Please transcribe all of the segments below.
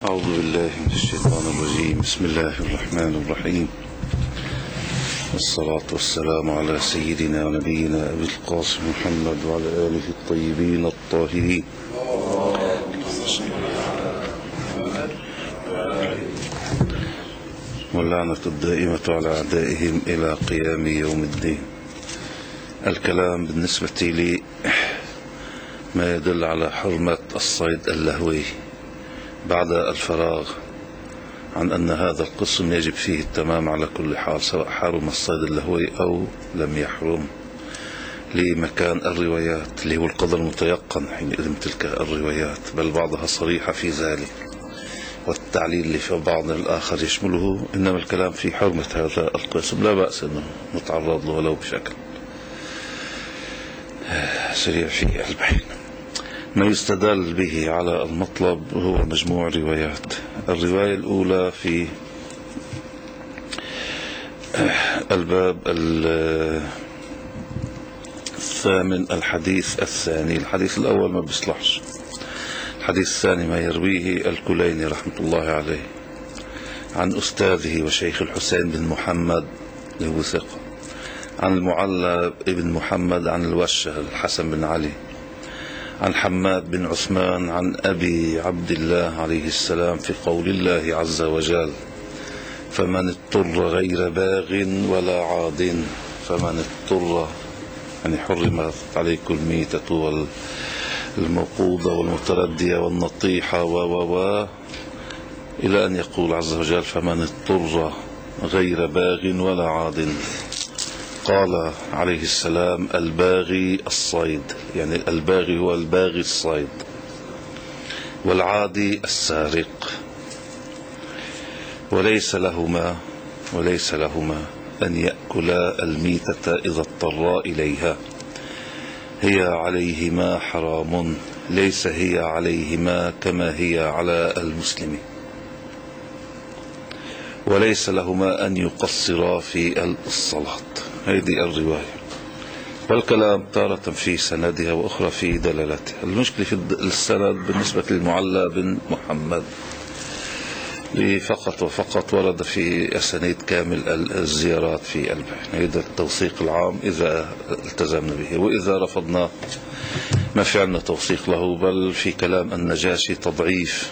أعوذ بالله من الشيطان الرجيم. بسم الله الرحمن الرحيم، والصلاة والسلام على سيدنا ونبينا أبي القاسم محمد وعلى آله الطيبين الطاهرين. واللعنة الدائمة على أعدائهم إلى قيام يوم الدين. الكلام بالنسبة لي ما يدل على حرمة الصيد اللهوي بعد الفراغ عن أن هذا القسم يجب فيه التمام على كل حال، سواء حرم الصيد اللهوي أو لم يحرم، لمكان الروايات اللي هو القدر المتيقن حينئذ تلك الروايات، بل بعضها صريحة في ذلك، والتعليل اللي في بعض الآخر يشمله. إنما الكلام في حرمة هذا القسم لا بأس أنه نتعرض له ولو بشكل سريع في البحث. ما يستدل به على المطلب هو مجموع روايات. الرواية الأولى في الباب الثامن الحديث الثاني. الحديث الأول ما بيصلحش. الحديث الثاني ما يرويه الكليني رحمة الله عليه عن أستاذه وشيخ الحسين بن محمد اللي هو ثقة، عن المعلى ابن محمد عن الوشه الحسن بن علي، عن حماد بن عثمان عن أبي عبد الله عليه السلام في قول الله عز وجل: فمن اضطر غير باغ ولا عاد. فمن اضطر يعني حرمت عليكم الميتة والموقوضة والمتردية والنطيحة إلى أن يقول عز وجل: فمن اضطر غير باغ ولا عاد. قال عليه السلام: الباغي الصيد، يعني الباغي هو الباغي الصيد، والعادي السارق. وليس لهما أن يأكلا الميتة إذا اضطرا إليها، هي عليهما حرام، ليس هي عليهما كما هي على المسلم. وليس لهما أن يقصرا في الصلاة. هذه الرواية، والكلام تارة في سندها وأخرى في دلالتها. المشكلة في السند بالنسبة للمعلى بن محمد فقط وفقط ورد في أسانيد كامل الزيارات في البحث. هذا التوثيق العام إذا التزمنا به، وإذا رفضنا ما في عندنا توثيق له، بل في كلام النجاشي تضعيف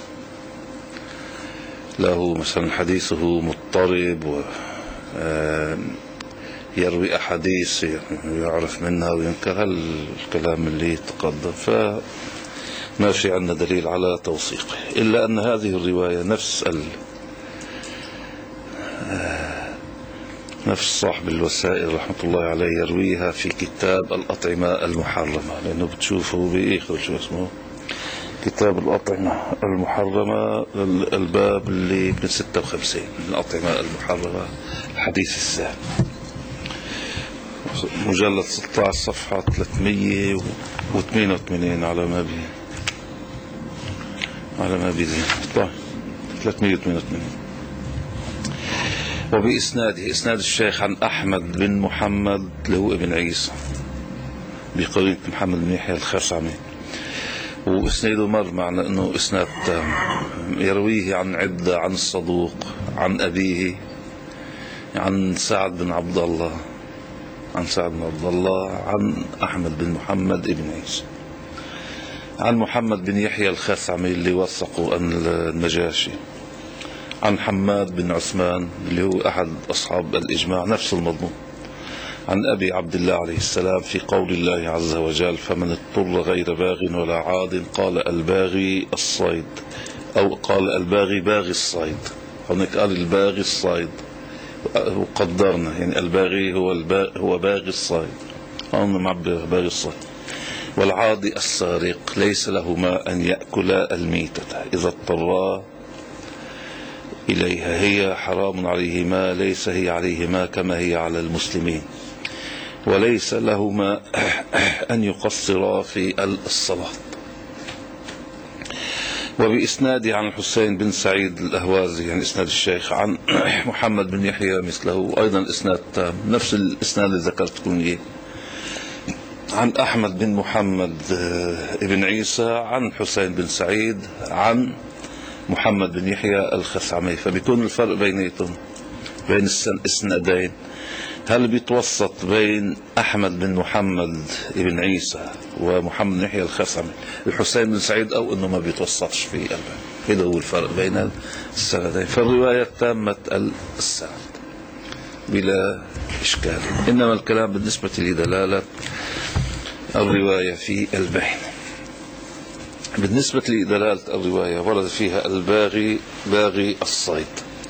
له، مثلا حديثه مضطرب يروي أحاديث يعرف منها وينكر الكلام اللي تقدم، فما في عندنا دليل على توثيقه. إلا أن هذه الرواية نفس صاحب الوسائل رحمة الله عليه يرويها في كتاب الأطعمة المحرمة، لأنه بتشوفه بيخرج شو اسمه كتاب الأطعمة المحرمة، الباب اللي من 56 من الأطعمة المحرمة، الحديث الثاني، مجلد 16 صفحة 388 على ما بيزين 388. وبإسناده إسناد الشيخ عن أحمد بن محمد اللي هو ابن عيسى بقرية محمد بن يحيى الخثعمي، وإسناده مر معنا أنه إسناد تام، يرويه عن عدة، عن الصدوق، عن أبيه، عن سعد بن عبد الله، عن أحمد بن محمد ابن عيسى، عن محمد بن يحيى الخثعمي اللي وثقوا النجاشي، عن حماد بن عثمان اللي هو أحد أصحاب الإجماع نفس المضمون، عن أبي عبد الله عليه السلام في قول الله عز وجل: فمن اضطر غير باغ ولا عاد. قال: الباغي الصيد، أو قال: الباغي باغي الصيد. هناك قال الباغي الصيد وقدرنا، يعني الباغي هو باغي الصيد، هم معبر باغي الصيد. والعادي السارق، ليس لهما أن يأكلا الميتة إذا اضطرا إليها، هي حرام عليهما، ليس هي عليهما كما هي على المسلمين. وليس لهما أن يقصرا في الصلاة. وبإسناده عن الحسين بن سعيد الأهوازي، يعني إسناد الشيخ، عن محمد بن يحيى مثله، أيضا إسناد تام، نفس الإسناد اللي ذكرتكم إيه، عن أحمد بن محمد ابن عيسى، عن حسين بن سعيد، عن محمد بن يحيى الخثعمي. فبيكون الفرق بيناتهم بين السندين هل بيتوسط بين أحمد بن محمد بن عيسى ومحمد بن يحيى الخثعمي الحسين بن سعيد، أو أنه ما بيتوسطش في الباب. هذا هو الفرق بين السندين. فالرواية تامة السند بلا إشكال، إنما الكلام بالنسبة لدلالة الرواية في البين. بالنسبة لدلالة الرواية ورد فيها باغي الصيد.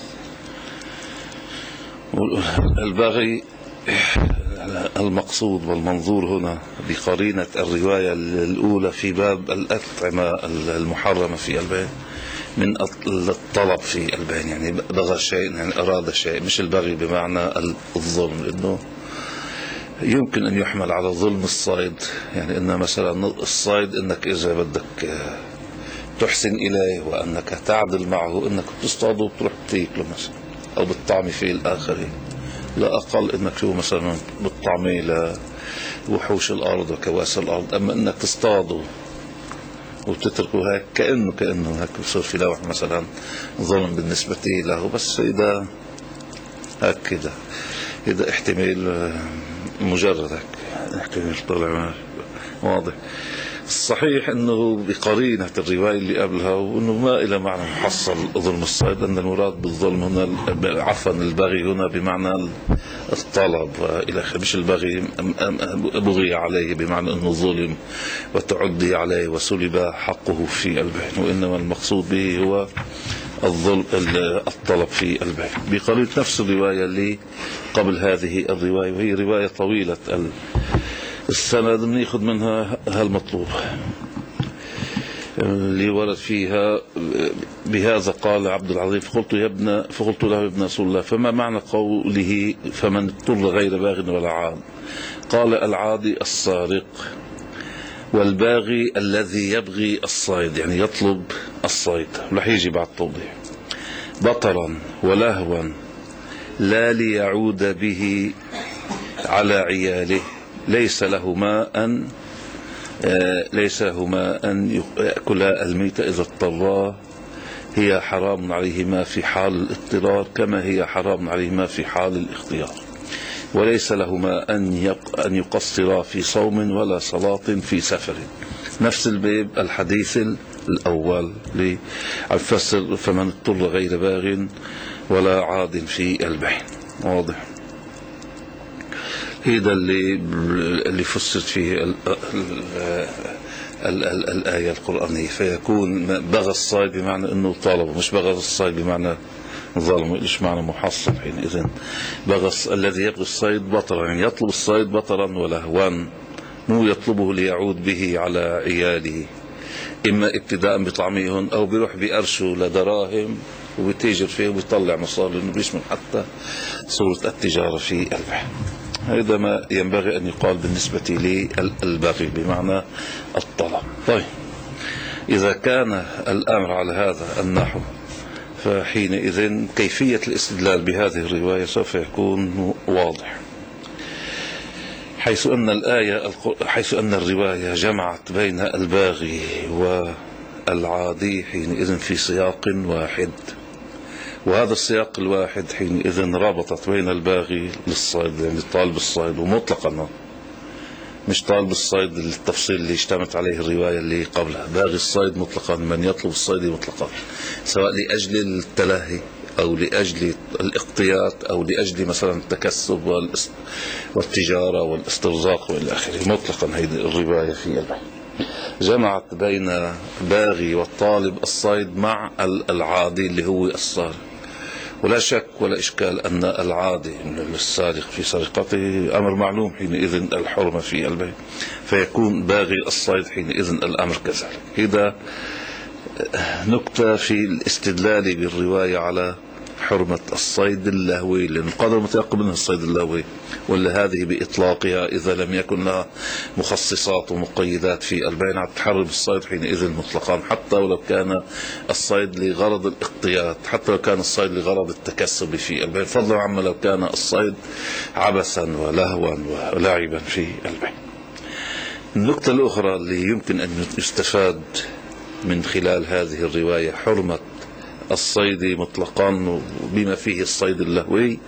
الباغي المقصود والمنظور هنا بقرينة الرواية الأولى في باب الأطعمة المحرمة في البين من الطلب في البين، يعني بغى شيء يعني أراد شيء، مش البغي بمعنى الظلم، لأنه يمكن أن يحمل على ظلم الصيد. يعني إن مثلا الصيد إنك إذا بدك تحسن إليه وأنك تعدل معه، إنك تصطاده وتروح تاكله مثلا، أو بالطعم في الآخرين، لا أقل إنك شو مثلا بالطعمي لوحوش الأرض وكواسي الأرض. أما إنك تصطاده وتتركه هيك كأنه هيك بصير في لوح مثلا ظلم بالنسبة له. بس إذا هكذا إذا احتمال مجرد هيك احتمال طلع واضح. الصحيح انه بقرينة الرواية اللي قبلها وانه ما الى معنى محصل ظلم الصيد، ان المراد بالظلم هنا عفوا البغي هنا بمعنى الطلب الى اخره، مش البغي بغي عليه بمعنى انه ظلم وتعدي عليه وسلب حقه في البين، وانما المقصود به هو الظلم الطلب في البين. بقرينة نفس الرواية اللي قبل هذه الرواية، وهي رواية طويلة السند بناخذ منها هالمطلوب اللي ورد فيها بهذا قال عبد العظيم فقلت له يا ابن رسول الله فما معنى قوله فمن اضطر غير باغ ولا عاد؟ قال العادي السارق، والباغي الذي يبغي الصيد يعني يطلب الصيد. رح يجي بعد توضيح. بطرا ولهوا لا ليعود به على عياله ليس له ما أن يأكل الميت إذا اضطرا، هي حرام عليهما في حال الاضطرار كما هي حرام عليهما في حال الاختيار، وليس لهما أن يقصرا في صوم ولا صلاة في سفر. نفس الباب الحديث الأول للفسر فمن اضطر غير باغ ولا عاد في البين. واضح؟ هذا اللي فسرت فيه الآية القرآنية. فيكون بغى الصيد بمعنى أنه طالب، مش بغى الصيد بمعنى ظلم، إيش معنى محصل حينئذ. بغى الذي يبغي الصيد بطرا، يعني يطلب الصيد بطرا ولهوا، مو يطلبه ليعود به على عياله، إما ابتداء بطعميهم أو بيروح بأرشه لدراهم وبيتاجر فيه وبيطلع مصاري، لأنه بيشمل حتى صورة التجارة في البحر. هذا ما ينبغي أن يقال بالنسبة للبغي بمعنى الطلب. طيب إذا كان الأمر على هذا النحو، فحينئذ كيفية الاستدلال بهذه الرواية سوف يكون واضح، حيث أن الرواية جمعت بين الباغي والعادي حينئذ في سياق واحد، وهذا السياق الواحد حينئذ ربطت بين الباغي للصيد يعني طالب الصيد، ومطلقا مش طالب الصيد التفصيل اللي اشتمت عليه الرواية اللي قبلها، باغي الصيد مطلقا من يطلب الصيد مطلقا، سواء لأجل التلهي أو لأجل الاقتيات أو لأجل مثلا التكسب والتجارة والاسترزاق وإلى آخره، مطلقا هذه الرواية في البحر جمعت بين باغي والطالب الصيد مع العادي اللي هو السارق. ولا شك ولا إشكال أن العادي السارق في سرقته أمر معلوم حينئذ الحرمة في البيت، فيكون باغي الصيد حينئذ الأمر كذلك. هذا نكتة في الاستدلال بالرواية على حرمة الصيد اللهوي، لأن القدر متيقن منها الصيد اللهوي، ولا هذه بإطلاقها إذا لم يكن لها مخصصات ومقيدات في البين تحرم الصيد حينئذ مطلقا، حتى ولو كان الصيد لغرض الاقتيات، حتى لو كان الصيد لغرض التكسب في البين، فضلا عما لو كان الصيد عبثا ولهوا ولعبا في البين. النقطة الأخرى اللي يمكن أن يستفاد من خلال هذه الرواية حرمة الصيد مطلقا بما فيه الصيد اللهوي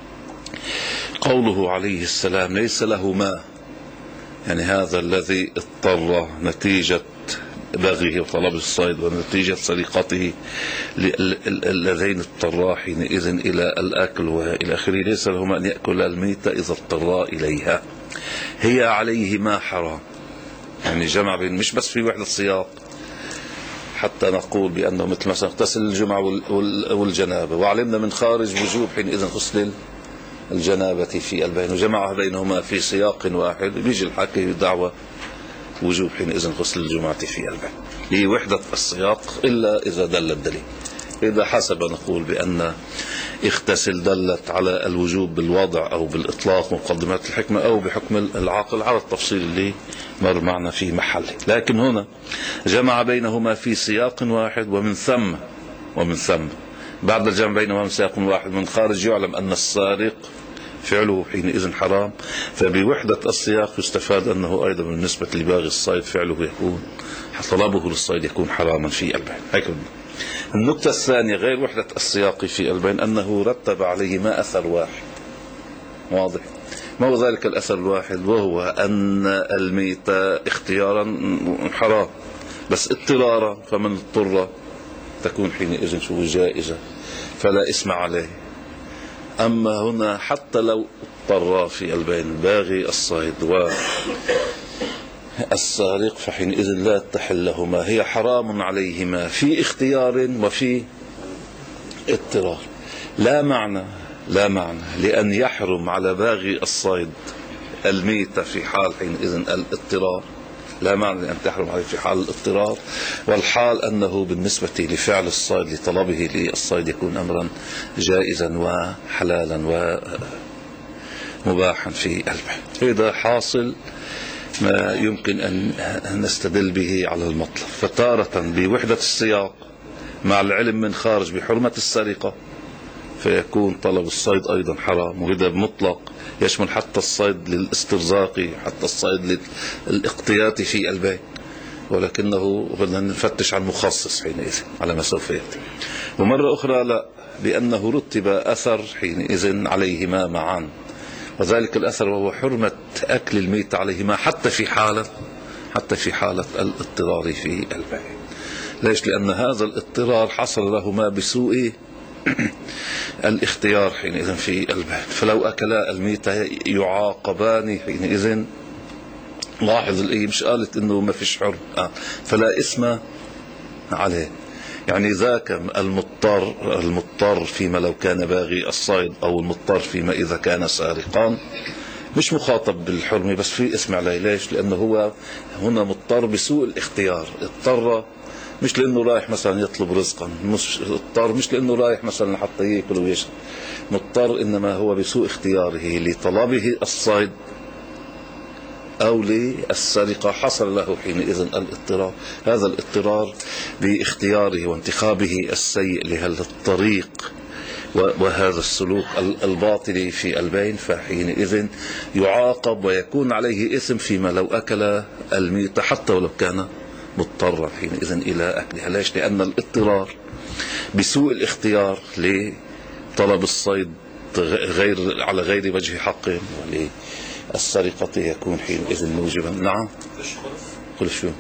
قوله عليه السلام ليس له ماء، يعني هذا الذي اضطر نتيجة بغيه وطلب الصيد ونتيجة سرقته اللذين اضطرا حينئذ إلى الأكل وإلى آخره، ليس له أن يأكل الميتة إذا اضطرا إليها. هي عليه ما حرام، يعني جمع بين مش بس في وحدة سياق حتى نقول بأنه مثل مثلا اغتسل الجمعة والجنابة، وعلمنا من خارج وجوب حينئذ غسل الجنابة في البين، وجمعها بينهما في سياق واحد، بيجي الحكي دعوة وجوب حينئذ غسل الجمعة في البين لوحدة السياق إلا إذا دل الدليل. إذا حسب نقول بأن اغتسل دلت على الوجوب بالوضع أو بالإطلاق مقدمات الحكمة أو بحكم العقل على التفصيل اللي مر معنا في محله، لكن هنا جمع بينهما في سياق واحد، ومن ثم بعد الجمع بينهما في سياق واحد من خارج يعلم أن السارق فعله حينئذ حرام، فبوحدة السياق يستفاد أنه أيضا بالنسبة لباغي الصيد فعله يكون طلبه للصيد يكون حراما في البين. هيك النقطة الثانية غير وحدة السياق في البين أنه رتب عليه ما أثر واحد واضح. ما هو ذلك الأثر الواحد؟ وهو أن الميتة اختيارا حرام بس اضطرارا، فمن اضطر تكون حينئذ شو جائزة فلا اسم عليه. أما هنا حتى لو اضطر في البين باغي الصيد والسارق فحينئذ لا تحل لهما، هي حرام عليهما في اختيار وفي اضطرار. لا معنى لأن يحرم على باغي الصيد الميتة في حال حينئذ الاضطرار، لا معنى لأن تحرم عليه في حال الاضطرار، والحال أنه بالنسبة لفعل الصيد لطلبه للصيد يكون أمرا جائزا وحلالا ومباحا في البحر. هذا حاصل ما يمكن أن نستدل به على المطلب. فتارة بوحدة السياق مع العلم من خارج بحرمة السرقة فيكون طلب الصيد أيضا حرام، وهذا مطلق يشمل حتى الصيد للاسترزاق حتى الصيد للاقتيات في البيت، ولكنه بدنا نفتش عن مخصص حينئذ على ما سوف يأتي. ومرة أخرى لا، بأنه رتب أثر حينئذ عليهما معا، وذلك الأثر وهو حرمة أكل الميت عليهما حتى في حالة الاضطرار في البيت. ليش؟ لأن هذا الاضطرار حصل لهما بسوء الاختيار حينئذ في البيت، فلو أكلا الميتة يعاقبان حينئذ. لاحظ مش قالت إنه ما فيش حرم فلا اسم عليه، يعني ذاك المضطر فيما لو كان باغي الصيد أو المضطر فيما إذا كان سارقان مش مخاطب بالحرمة بس في اسم عليه. ليش؟ لأنه هو هنا مضطر بسوء الاختيار، اضطر مش لأنه رايح مثلا يطلب رزقا، مضطر مش لأنه رايح مثلا حتى يأكل ويشرب، مضطر إنما هو بسوء اختياره لطلبه الصيد أو للسرقة حصل له حينئذ الاضطرار. هذا الاضطرار باختياره وانتخابه السيء لهذا الطريق وهذا السلوك الباطل في البين، فحينئذ يعاقب ويكون عليه إثم فيما لو أكل الميت حتى ولو كان مضطرا حينئذ إلى أكلها. ليش؟ لأن الاضطرار بسوء الاختيار لطلب الصيد على غير وجه حق وللسرقة يكون حينئذ موجبا. نعم قل شو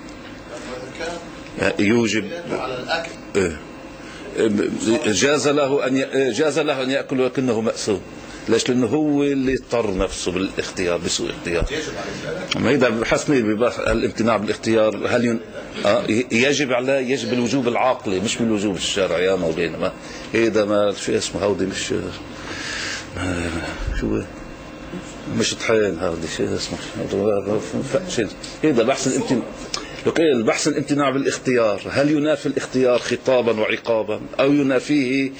يوجب على الأكل. جاز له أن يأكل ولكنه مأثوم. ليش؟ لأنه هو اللي اضطر نفسه بالاختيار بسوء اختيار. ما إذا بحسني الامتناع بالاختيار هل يجب عليه؟ يجب الوجوب العقلي مش من الوجوب الشرعي يا مولانا. ما هذا ما شو اسمه هودي مش شو مش طحين هودي شو اسمه هذا بحث الامتناع. البحث الامتناع بالاختيار هل ينافي الاختيار خطابا وعقابا أو ينافيه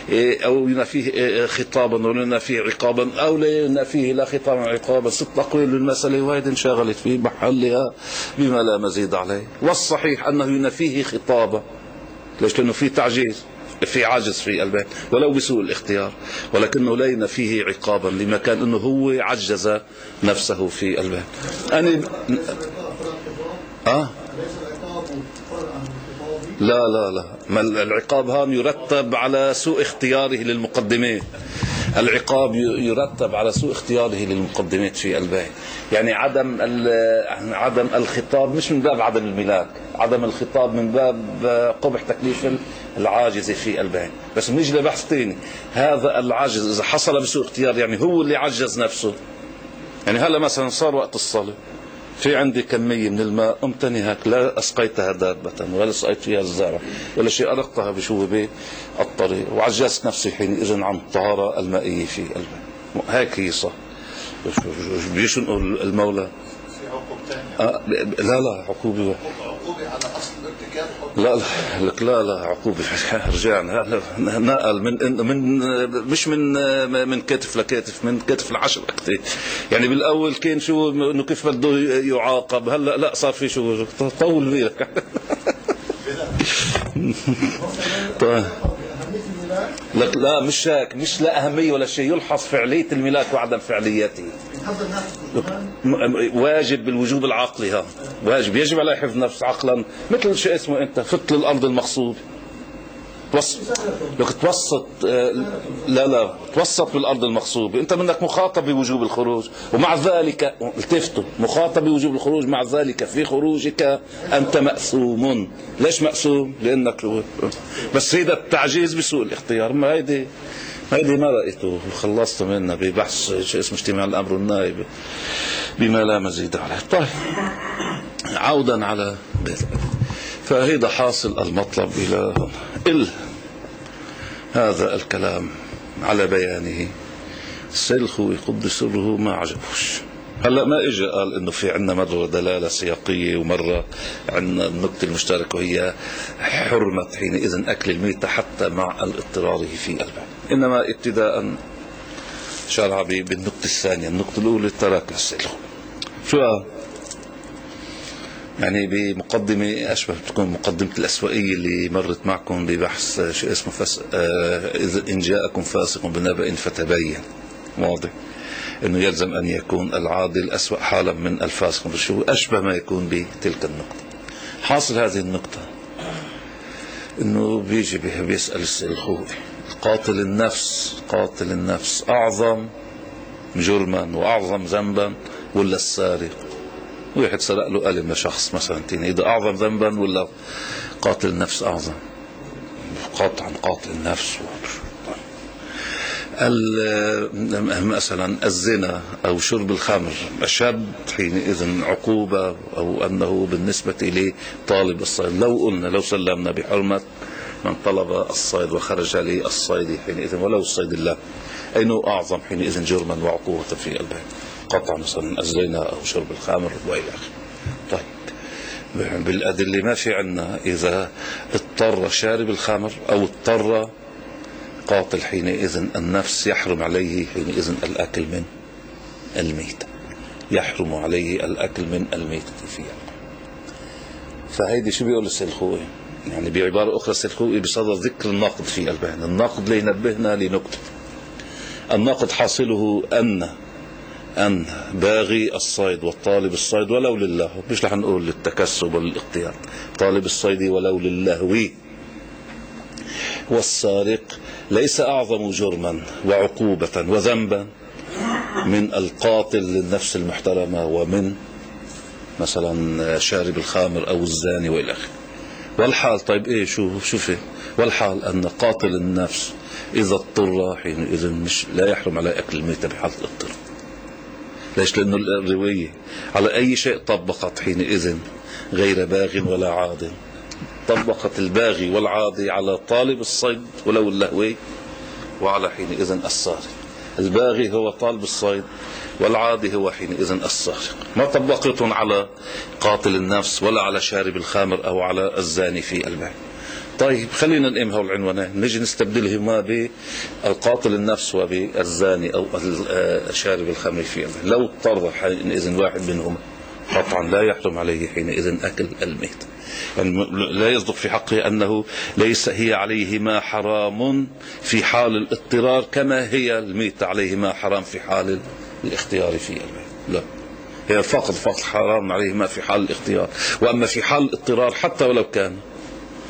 خطابا ولا ينافيه عقابا أو لا ينافيه لا خطابا وعقابا؟ ست أقوال للمسألة واحد انشغلت في محلها بما لا مزيد عليه. والصحيح أنه ينافيه خطابا. ليش؟ لأنه في تعجيز في عجز في البيت ولو بسوء الاختيار، ولكنه لا ينافيه عقابا لما كان أنه هو عجز نفسه في البيت. لا لا لا، ما العقاب هون يرتب على سوء اختياره للمقدمات. العقاب يرتب على سوء اختياره للمقدمات في البيع. يعني عدم الخطاب مش من باب عدم الملاك، عدم الخطاب من باب قبح تكليف العاجز في البيع. بس بنيجي لبحث ثاني، هذا العجز اذا حصل بسوء اختيار يعني هو اللي عجز نفسه. يعني هلا مثلا صار وقت الصلاة، في عندي كمية من الماء، قمت هيك لا أسقيتها دابة ولا سقيت فيها الزرع ولا شيء، أرقتها بشوبة الطريق وعجزت نفسي حينئذ عن الطهارة المائية في الماء. هيك هي صح. بيش نقول المولى في عقوبة ثانية؟ لا لا، عقوبة على أصل الارتكاب. لا لا لك، لا لا عقوبة. رجعنا نقل من مش من كتف لكتف، من كتف ل10 أكتاف. يعني بالأول كان شو إنه كيف بده يعاقب، هلا لا صار في شو طول بيلك. طيب لك لا، مش هيك، مش لا أهمية ولا شيء، يلحظ فعلية الملاك وعدم فعليته. واجب بالوجوب العقلي، ها واجب، يجب على حفظ نفس عقلا. مثل شيء اسمه انت فت الارض المغصوبه، لك توسط، لا توسط بالارض المغصوبه، انت منك مخاطب بوجوب الخروج، ومع ذلك التفتوا مخاطب بوجوب الخروج، مع ذلك في خروجك انت مأثوم. ليش مأثوم؟ لانك بس هيدا التعجيز بسوء الاختيار. ما هيدي ما رأيته خلصت منها ببحث شيء اسمه اجتماع الأمر والنائب بما لا مزيد عليه. طيب عودا على ذلك، فهذا حاصل المطلب إلى هنا. هذا الكلام على بيانه السيد الخوئي قدس سره ما عجبوش. هلا ما اجى قال انه في عندنا مره دلاله سياقيه ومره عندنا النقطه المشتركه وهي حرمه حينئذ اكل الميته حتى مع الاضطرار في البيع، انما ابتداء شرع بالنقطه الثانيه. النقطه الاولى ترك للسيد الخوئي شو قال؟ يعني بمقدمه اشبه بتكون مقدمه الاسوائيه اللي مرت معكم ببحث شو اسمه اذا ان جاءكم فاسق بنبأ فتبين. واضح انه يلزم ان يكون العادل اسوأ حالا من الفاسق، شو اشبه ما يكون بتلك النقطة. حاصل هذه النقطة انه بيجي بيسأل السيد الخوئي، قاتل النفس اعظم جرما واعظم ذنبا ولا السارق؟ واحد سرق له قلم لشخص مثلا، اذا اعظم ذنبا ولا قاتل النفس اعظم؟ قطعا قاتل النفس. مثلا الزنا أو شرب الخمر أشد حينئذ عقوبة، أو أنه بالنسبة لطالب الصيد لو سلمنا بحرمة من طلب الصيد وخرج للصيد حينئذ ولو الصيد الله، أنه أعظم حينئذ جرما وعقوبة في البيع قطعا مثلا الزنا أو شرب الخمر وإلى آخره. طيب بالأدلة ما في عنا إذا اضطر شارب الخمر أو اضطر قاتل حينئذ النفس يحرم عليه حينئذ الأكل من الميتة، يحرم عليه الأكل من الميتة فيها. فهيدي شو بيقول السيد الخوئي؟ يعني بعبارة أخرى السيد الخوئي بصدد ذكر الناقض في البيان. الناقض لينبهنا لنقطة. الناقض حاصله أن باغي الصيد والطالب الصيد ولو لله، مش رح نقول للتكسب وللاختيار، طالب الصيد ولو للهو والسارق ليس أعظم جرما وعقوبة وذنبا من القاتل للنفس المحترمة ومن مثلا شارب الخامر أو الزاني وإلى آخره. والحال طيب إيه شو في والحال أن قاتل النفس إذا اضطر حينئذ مش لا يحرم على أكل الميتة بحال الاضطرار. ليش؟ لأنه الرواية على أي شيء طبقت حينئذ غير باغ ولا عاد. طبقت الباغي والعادي على طالب الصيد ولو اللهوي وعلى حينئذ السارق. الباغي هو طالب الصيد والعادي هو حينئذ السارق. ما طبقتهم على قاتل النفس ولا على شارب الخامر أو على الزاني في البيع. طيب خلينا نقيم هول العنوانين، نجي نستبدلهما بالقاتل النفس وبالزاني أو شارب الخمر في البيع. لو اضطر حينئذ واحد منهم قطعا لا يحرم عليه حينئذ أكل الميت. يعني لا يصدق في حقه أنه ليس هي عليهما حرام في حال الاضطرار كما هي الميت عليهما حرام في حال الاختيار في البيت. لا، هي فقط حرام عليهما في حال الاختيار، وأما في حال الاضطرار حتى ولو كان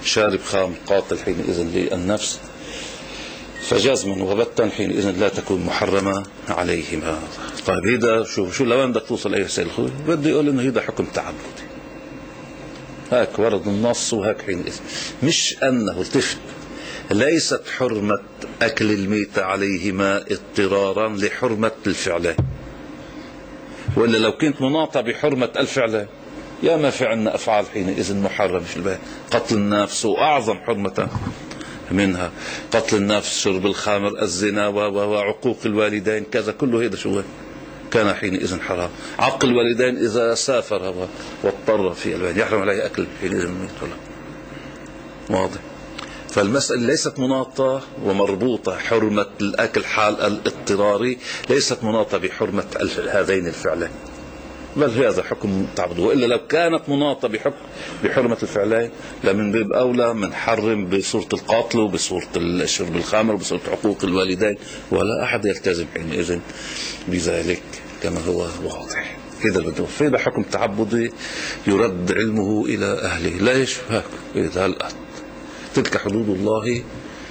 شارب خام قاتل حينئذ للنفس، فجزما وبتا حينئذ لا تكون محرمة عليهما. طيب هيدا شو لوين بدك توصل أي سيد الخوي؟ بدي يقول إنه هيدا حكم تعبدي، هاك ورد النص وهاك حينئذ. مش أنه التفت ليست حرمة أكل الميت عليهما اضطرارا لحرمة الفعلين، وإلا لو كنت مناطة بحرمة الفعلين يا ما في عنا أفعال حينئذ محرمة في البيت. قتل النفس وأعظم حرمة منها قتل النفس، شرب الخمر، الزنا وعقوق الوالدين، كذا كله هذا شو كان حينئذ حرام. عق الوالدين إذا سافر واضطر في البيت يحرم عليه أكل حينئذ الميت. واضح؟ فالمسألة ليست مناطة ومربوطة، حرمة الأكل حال الاضطراري ليست مناطة بحرمة هذين الفعلين، بل هذا حكم تعبد. وإلا لو كانت مناطة بحرمة الفعلين لمن باب أولى من حرم بصورة القتل وبصورة الشرب الخمر وبصورة عقوق الوالدين، ولا أحد يلتزم حينئذ بذلك كما هو واضح. كده بده فإذا حكم تعبدي يرد علمه إلى أهله. ليش هيك؟ إذا الآن تلك حدود الله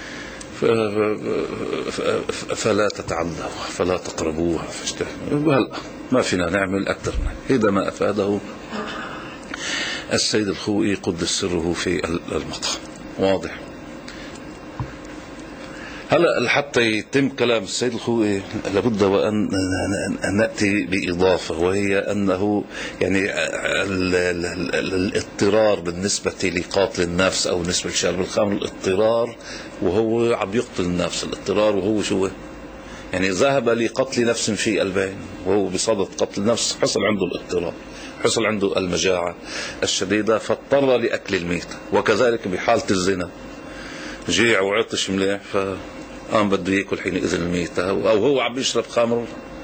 فلا تتعدوها فلا تقربوها فاشتهوا. ما فينا نعمل أكثر. هذا ما أفاده السيد الخوئي قدس سره في المقام. واضح؟ هلا حتى يتم كلام السيد الخوئي لابد وأن نأتي بإضافة، وهي أنه يعني الاضطرار بالنسبة لقاتل النفس أو بالنسبة لشرب الخمر، الاضطرار وهو عم يقتل النفس، الاضطرار وهو شو يعني ذهب لقتل نفس في البين وهو بصدد قتل نفس، حصل عنده الاضطرار، حصل عنده المجاعة الشديدة فاضطر لأكل الميت. وكذلك بحالة الزنا جيع وعطش مليح فقام بده ياكل حينئذ الميتة، أو هو عم يشرب خمر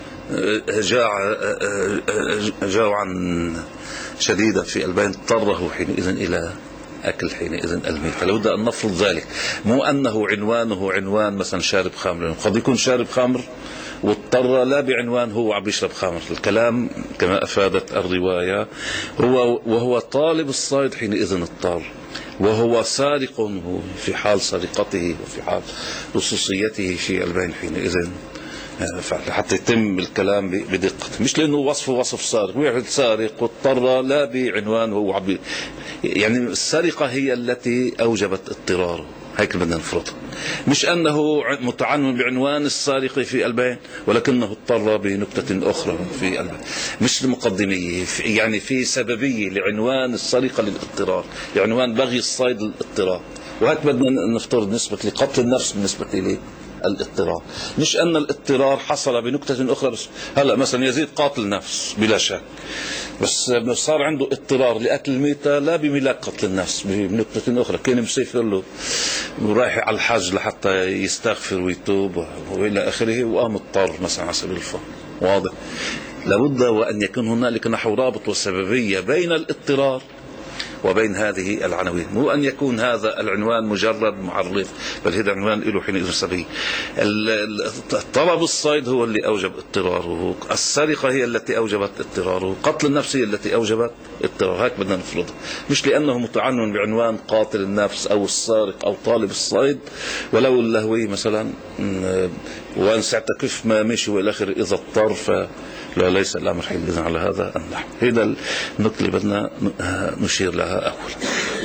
جاعا شديدا في البين اضطره حينئذ إلى أكل حينئذ الميتة. لابد أن نفرض ذلك، مو أنه عنوان مثلا شارب خمر، قد يكون شارب خمر واضطر لا بعنوان هو عم يشرب خمر. الكلام كما أفادت الرواية وهو طالب الصيد حينئذ اضطر، وهو سارق في حال سرقته وفي حال لصوصيته في البين حينئذ حتى يتم الكلام بدقة، مش لأنه وصفه وصف سارق. واحد سارق واضطر لا بعنوان هو يعني السرقة هي التي أوجبت اضطراره، هيك بدنا نفرضها. مش أنه متعنون بعنوان السارق في البين ولكنه اضطر بنكتة أخرى في البين، مش مقدمية يعني في سببية لعنوان السرقة للاضطرار، لعنوان بغي الصيد للاضطرار. وهيك بدنا نفترض نسبة لقتل النفس بالنسبة إليه الاضطرار، مش أن الاضطرار حصل بنكتة أخرى. بس هلأ مثلا يزيد قاتل نفس بلا شك، بس صار عنده اضطرار لأكل الميتة لا بملاك قتل النفس بنكتة أخرى. كان مسافر له ورايح على الحج لحتى يستغفر ويتوب وإلى آخره وقام اضطر مثلا على سبيل الفرض. واضح؟ لابد وأن يكون هنالك نحو رابط وسببية بين الاضطرار وبين هذه العناوين، مو أن يكون هذا العنوان مجرد معرف، بل هذا عنوان له حينئذ سببية. طلب الصيد هو اللي أوجب اضطراره، السرقة هي التي أوجبت اضطراره، قتل النفس هي التي أوجبت اضطراره. هيك بدنا نفرضها، مش لأنه متعنون بعنوان قاتل النفس أو السارق أو طالب الصيد ولو اللهوي مثلا وأن ساعتها كيف ما مشي والى آخره إذا اضطر لا ليس الأمر حينئذ على هذا النحو. هذا النقطة اللي بدنا نشير لها أولا.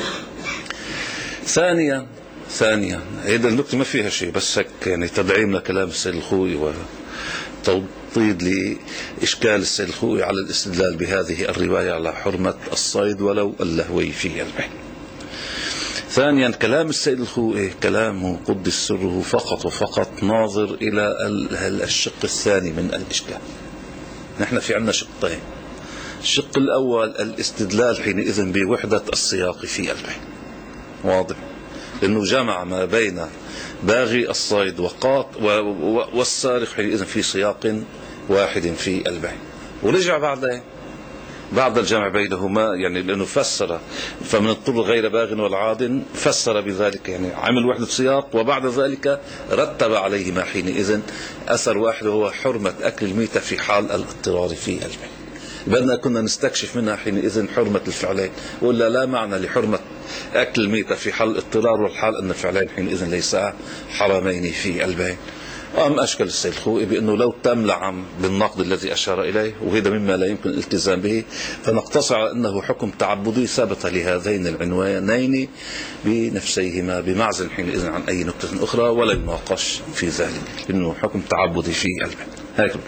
ثانيا هذا النقطة ما فيها شيء، بس هيك يعني تدعيم لكلام السيد الخوئي وتوطيد لإشكال السيد الخوئي على الاستدلال بهذه الرواية على حرمة الصيد ولو اللهوي في البحر. ثانيا كلام السيد الخوئي كلامه قدس سره فقط وفقط ناظر إلى الشق الثاني من الإشكال. نحن في عنا شقين. الشق الأول الاستدلال حينئذ بوحدة السياق في البحر. واضح؟ لأنه جمع ما بين باغي الصيد والسارق حينئذ في سياق واحد في البحر، ورجع بعد الجمع بينهما يعني لأنه فسر فمن اضطر غير باغ ولا عاد، فسر بذلك يعني عمل وحدة سياق، وبعد ذلك رتب عليهما حينئذ أثر واحد وهو حرمة أكل الميتة في حال الاضطرار في البحر. بدنا كنا نستكشف منها حينئذ حرمة الفعلين، ولا لا معنى لحرمة أكل الميتة في حال اضطرار، والحال أن الفعلين حينئذ ليسا حرامين في البين. أم أشكل السيد الخوئي بأنه لو تم لعم بالنقد الذي أشار إليه، وهذا مما لا يمكن الالتزام به، فنقتصر على أنه حكم تعبدي ثبت لهذين العنوانين بنفسيهما بمعزل حينئذ عن أي نكتة أخرى، ولا يناقش في ذلك، لأنه حكم تعبدي في البين. هكذا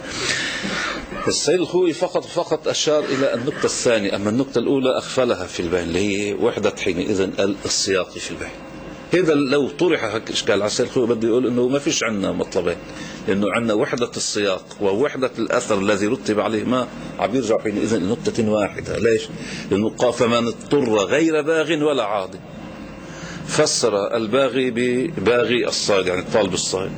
السيد الخوئي فقط أشار إلى النكتة الثانية، أما النكتة الأولى أغفلها في البين، اللي هي وحدة حينئذ السياق في البين. هذا لو طرح هيك إشكال على السيد الخوئي بده يقول إنه ما فيش عندنا مطلبين، لأنه عندنا وحدة السياق ووحدة الأثر الذي رتب عليه ما عم يرجع حينئذ لنكتة واحدة. ليش؟ لأنه قال فمن اضطر غير باغ ولا عاض، فسر الباغي بباغي الصيد يعني الطالب الصيد،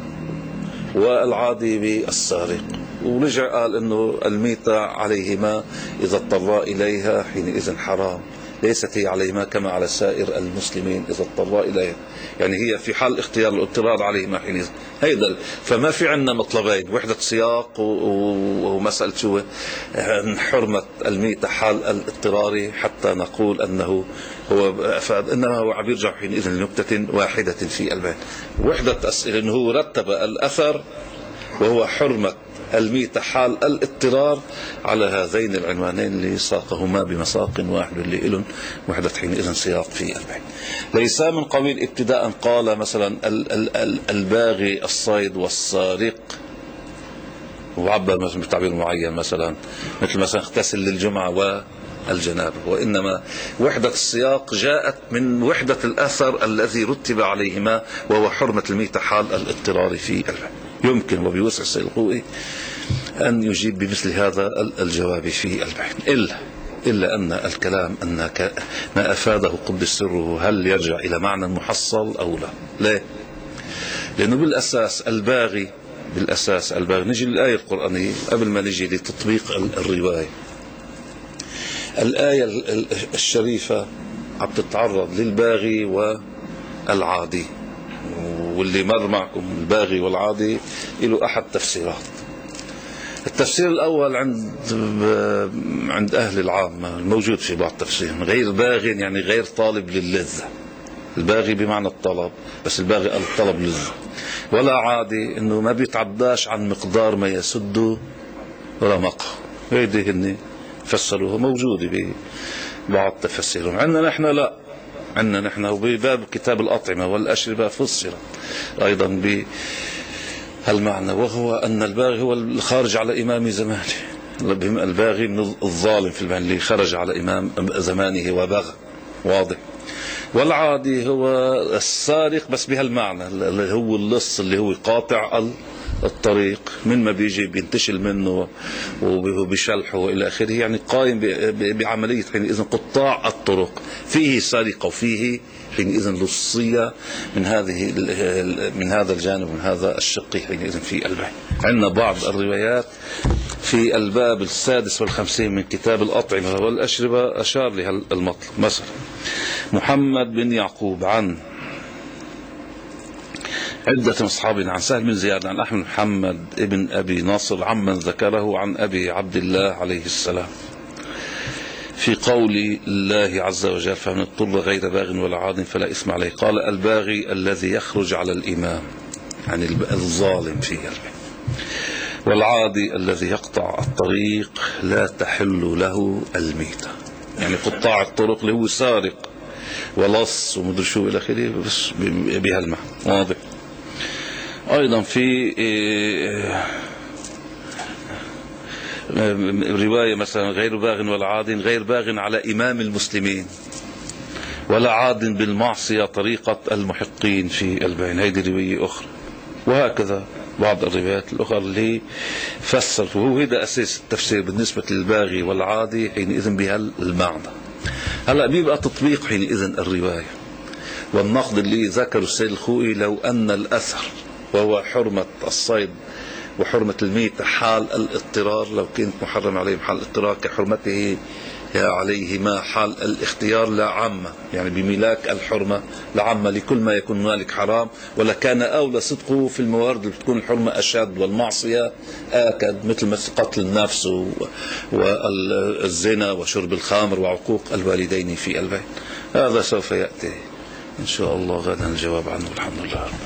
والعادي بالسارق، ورجع قال انه الميتة عليهما اذا اضطرا اليها حينئذ حرام، ليست هي عليهما كما على سائر المسلمين اذا اضطرا اليها، يعني هي في حال اختيار الاضطرار عليهما حينئذ. هيدا فما في عندنا مطلبين، وحدة سياق ومسألة شو حرمة الميتة حال الاضطرار، حتى نقول انه هو انما هو عم يرجع حينئذ لنكتة واحدة في البين، وحدة أسئلة، انه هو رتب الاثر وهو حرمة الميتة حال الاضطرار على هذين العنوانين اللي ساقهما بمساق واحد اللي لهم وحدة حينئذ سياق في البين. ليس من قبيل ابتداء قال مثلا الباغي الصيد والسارق وعبر مثلا بتعبير معين، مثلا مثل مثلا اغتسل للجمعة والجنابة، وإنما وحدة السياق جاءت من وحدة الأثر الذي رتب عليهما وهو حرمة الميتة حال الاضطرار في البين. يمكن وبيوسع السيد الخوئي أن يجيب بمثل هذا الجواب في البين، إلا أن الكلام أن ما أفاده قدس سره هل يرجع إلى معنى محصل أو لا؟ لا، لأنه بالأساس الباغي نجي للآية القرآنية قبل ما نجي لتطبيق الرواية. الآية الشريفة عم تتعرض للباغي والعادي، واللي مر معكم الباغي والعادي له أحد تفسيرات. التفسير الأول عند أهل العامة الموجود في بعض التفسير، غير باغ يعني غير طالب للذة، الباغي بمعنى الطلب، بس الباغي الطلب للذة، ولا عادي إنه ما بيتعداش عن مقدار ما يسد رمقه. هيدي هن فسروها موجودة ببعض تفسيرهم. عندنا نحن لا، عندنا نحن وبباب كتاب الأطعمة والأشربة فسر أيضا بهالمعنى، وهو أن الباغي هو الخارج على إمام زمانه، الباغي من الظالم في المعنى اللي خرج على إمام زمانه وبغى، واضح. والعادي هو السارق بس بهالمعنى اللي هو اللص اللي هو قاطع الطريق، من ما بيجي بينتشل منه وبشلحه وإلى آخره، يعني قائم بعملية حينئذ قطاع الطرق، فيه سرقة وفيه حينئذ لصية من هذا الجانب من هذا الشق حينئذ في البين. عندنا بعض الروايات في الباب 56 من كتاب الأطعمة والأشربة أشار لها المطلب. مثلا محمد بن يعقوب عن عدة من أصحابنا عن سهل بن زياد عن أحمد محمد ابن أبي ناصر عمن ذكره عن أبي عبد الله عليه السلام في قول الله عز وجل فمن اضطر غير باغ ولا عاد فلا إثم عليه، قال الباغي الذي يخرج على الإمام يعني الظالم في قلبه، والعادي الذي يقطع الطريق لا تحل له الميتة، يعني قطاع الطرق اللي هو سارق ولص ومدري شو إلى آخره، بس بهالمعنى واضح. أيضا في رواية مثلا غير باغ ولا عاد، غير باغ على إمام المسلمين ولا عاد بالمعصية طريقة المحقين في البين، هذه رواية أخرى. وهكذا بعض الروايات الأخرى اللي فسر، وهو هذا أساس التفسير بالنسبة للباغي والعادي حينئذ بهالمعنى. هلأ بيبقى تطبيق حينئذ الرواية والنقد اللي ذكر السيد الخوئي، لو أن الأثر وهو حرمة الصيد وحرمة الميتة حال الاضطرار، لو كنت محرم عليهم حال الاضطرار كحرمته عليه ما حال الاختيار لعامة، يعني بملاك الحرمة لعامة لكل ما يكون مالك حرام، ولكان أولى صدقه في الموارد اللي بتكون الحرمة أشد والمعصية آكد، مثل ما قتل النفس والزنا وشرب الخمر وعقوق الوالدين في البيت. هذا سوف يأتي إن شاء الله غدا الجواب عنه. الحمد لله.